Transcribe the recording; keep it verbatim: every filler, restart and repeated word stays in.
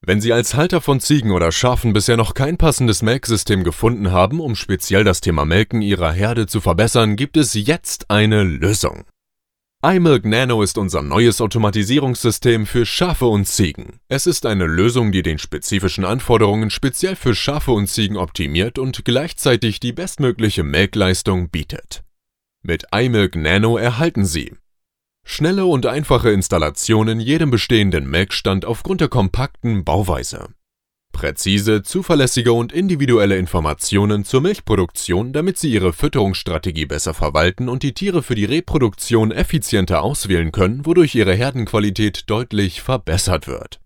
Wenn Sie als Halter von Ziegen oder Schafen bisher noch kein passendes Melksystem gefunden haben, um speziell das Thema Melken Ihrer Herde zu verbessern, gibt es jetzt eine Lösung. iMilk Nano ist unser neues Automatisierungssystem für Schafe und Ziegen. Es ist eine Lösung, die den spezifischen Anforderungen speziell für Schafe und Ziegen optimiert und gleichzeitig die bestmögliche Melkleistung bietet. Mit iMilk Nano erhalten Sie schnelle und einfache Installation in jedem bestehenden Melkstand aufgrund der kompakten Bauweise. Präzise, zuverlässige und individuelle Informationen zur Milchproduktion, damit Sie Ihre Fütterungsstrategie besser verwalten und die Tiere für die Reproduktion effizienter auswählen können, wodurch Ihre Herdenqualität deutlich verbessert wird.